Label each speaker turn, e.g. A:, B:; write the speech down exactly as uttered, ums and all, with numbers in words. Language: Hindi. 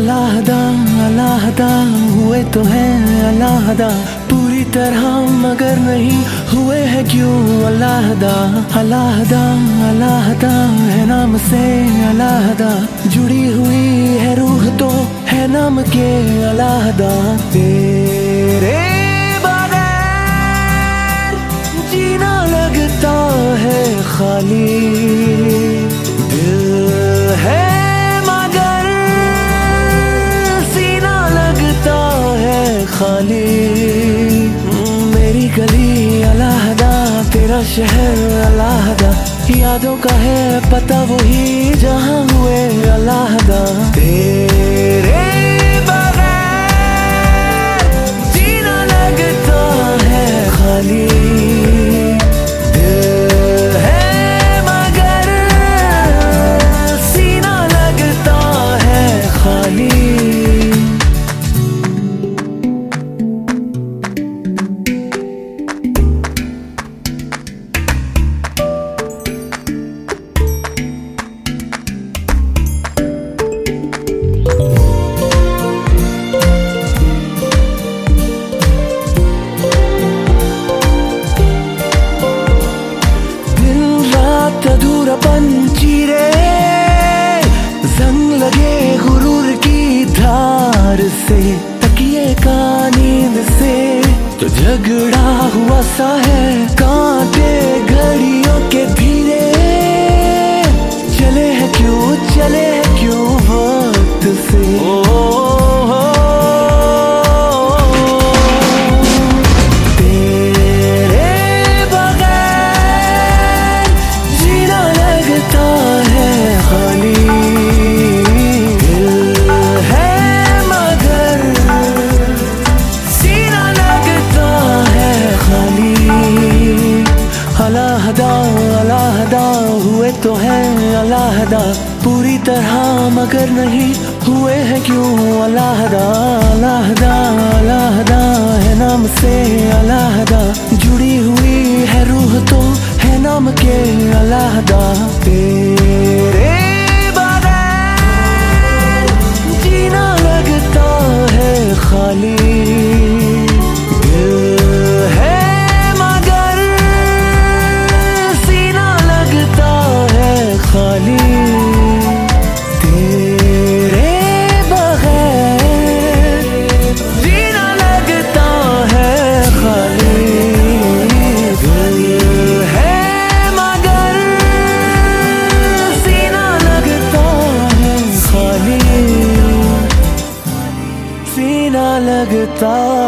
A: अलहदा अलहदा हुए तो हैं अलहदा पूरी तरह, मगर नहीं हुए हैं क्यों अलहदा। अलहदा अलहदा है नाम से अलहदा, जुड़ी हुई है रूह तो है नाम के अलहदा। तेरे बगैर जीना लगता है खाली, दिल है मगर सीना लगता है खाली। मेरी गली अलहदा, तेरा शहर अलहदा, यादों का है पता वही जहाँ हुए अलहदा। तेरे बगैर जीना लगता है खाली, दिल है मगर सीना लगता है खाली। अधूरापन चीरे जंग लगे गुरूर की धार से, तकिए का नींद से तो झगड़ा हुआ सा है। कांटे घड़ियों के धीरे चले हैं क्यों, चले हैं क्यों वक्त से। ओ, ओ, ओ, अलहदा अलहदा हुए तो हैं अलहदा पूरी तरह, मगर नहीं हुए हैं क्यों अलहदा। अलहदा अलहदा है नाम से अलहदा, जुड़ी हुई है रूह तो है नाम के अलहदा। तेरे बगैर जीना लगता है खाली, खाली। तेरे बगैर जीना लगता है खाली, दिल है मगर सीना लगता है खाली, सीना लगता